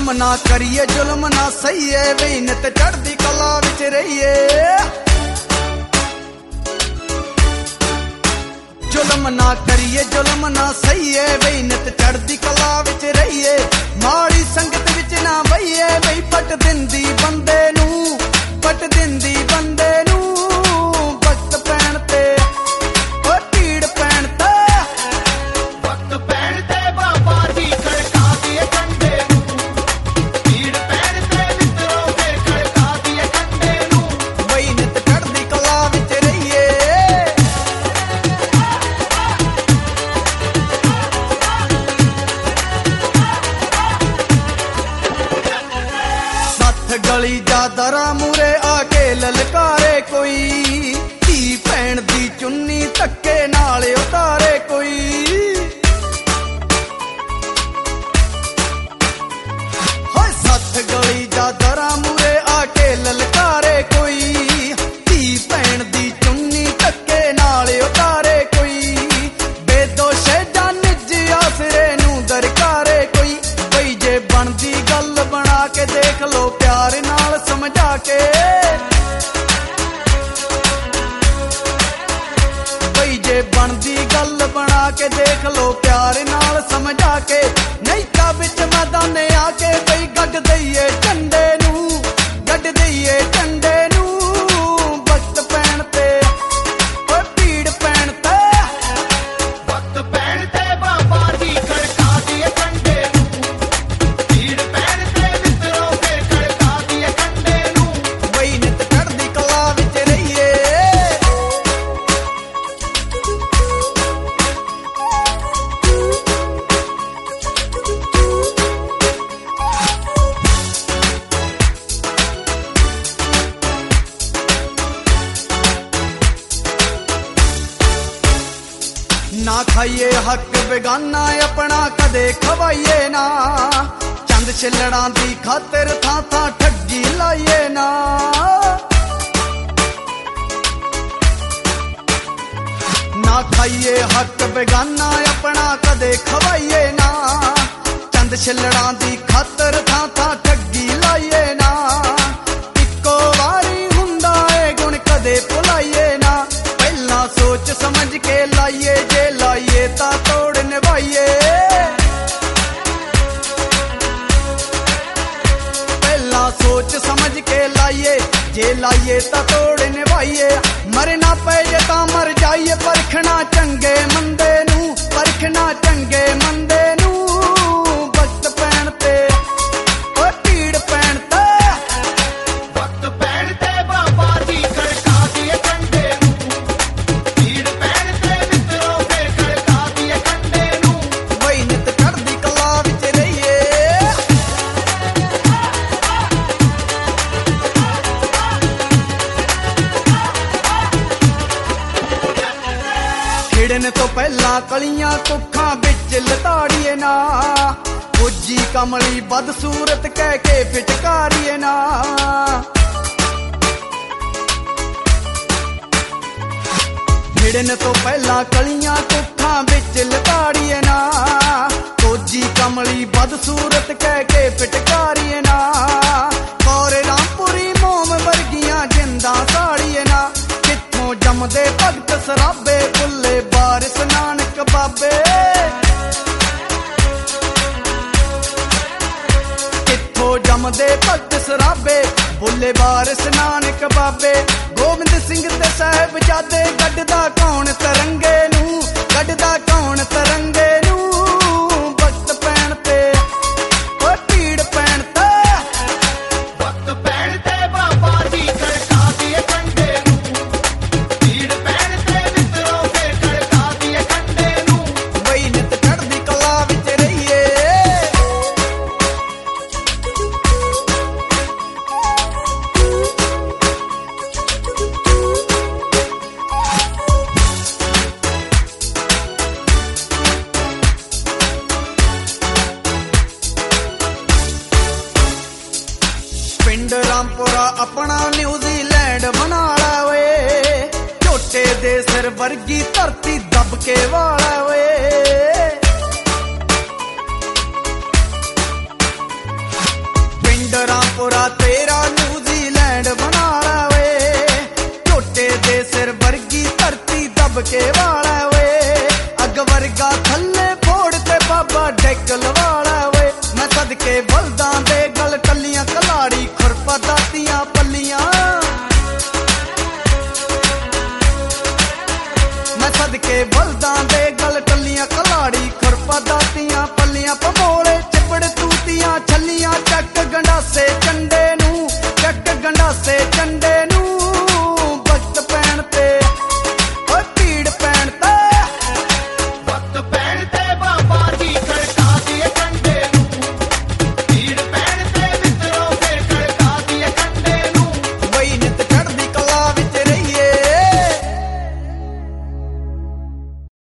जुल्म ना करिए जुल्म ना सहीए वे नित चढ़दी कला विच रहिए जुल्म ना करिए जुल्म ना सहीए वे नित चढ़दी कला विच रहिए माड़ी संगत विच ना बहिए वही पट दिंदी बंदे नू पट दिंदी बंदे नू वक्त पैण ते गली जा दरा मूरे आके ललकारे कोई धी भैन दी चुन्नी धक्के नाल उतारे कोई हाय सत्थ गली जा दरा मूरे आके ललकारे कोई धी भैन दी चुन्नी धक्के नाल उतारे कोई बेदोशे जान जी आसरे नू दरकारे कोई बई जे बनदी गल बना के देख लो प्यार नाल समझा के बई जे बनदी गल बना के देख लो प्यार नाल समझा के नहीं ता बिच मैदाने आके बई गड दईए झंडे नू गड दईए झंडे नू वक्त पैण ते भीड़ पैण ते वक्त पैण ते बाबा जी खड़का दिए झंडे ना खाइए हक बेगाना अपना कदे खवाइए ना चंद छिलड़ा दी खातिर थां थां ठगी लाइए ना ना खाइए हक बेगाना अपना कदे खवाइए ना चंद छिलड़ा दी खातिर थां थां ठगी लाइए ना इक्को वारी हुंदा ए गुण कदे भुलाइए ना पहला सोच समझ के लाइए जे लाइए ता तोड़ निभाइए पहला सोच समझ के लाइए जे लाइए ता तोड़ निभाइए मरना पे जे ता मर जाइए परखना चंगे मंदे नू परखना चंगे मंदे नू वक्त पैण ते भीड़ पैण ते वक्त पैण ते बाबा जी खड़का दिए झंडे भीड़ पैण ते मित्रों के खड़का दिए झंडे नू वही नित चढ़दी कला विच रहिए खिड़न तो पहला कलियां कुखां बिच लताड़िए ना फौजी कमली बदसूरत कह के फिटकारिए ना खिड़न तो पहला कलियां कुखां बिच लताड़िए ना फौजी कमली बदसूरत कह के फिटकारिए ना कौरे रामपुरी मोम वर्गियां जिंदा साड़िए ना कित्थों जमदे भगत सराबे बुल्ले बारिस नानक बाबे कित्थों जमदे भगत सराबे बुल्ले बारिस नानक बाबे गोबिंद सिंह ते साहिबजादे गड्ढदा कौन तरंगे नू गड्ढदा कौन तरंगे नू वक्त पैण ते भीड़ पैण ते वक्त पैण ते बाबा जी खड़का दिए झंडे भीड़ पैण ते मित्रों के खड़का दिए झंडे नू वही नित चढ़दी कला विच रहिए पिंड रामपुरा अपना न्यूजीलैंड बना वे झोटे दे सिर वर्गी धरती दब के वाला वे ਪੈਗ ਲਵਾਲਾ ਓਏ ਮੈਂ ਸਦਕੇ ਬਲਦਾਂ ਦੇ ਗਲ ਟੱਲੀਆਂ ਕਲਾੜੀ ਖੁਰਪਾ ਦਾਤੀਆਂ ਪੱਲੀਆਂ ਮੈਂ ਸਦਕੇ ਬਲਦਾਂ ਦੇ ਗਲ ਟੱਲੀਆਂ ਕਲਾੜੀ ਖੁਰਪਾ ਦਾਤੀਆਂ ਪੱਲੀਆਂ ਭਮੋਲੇ ਚਿਪੜ ਤੂਤੀਆਂ ਛੱਲੀਆਂ ਚੱਕ ਗੰਡਾਸੇ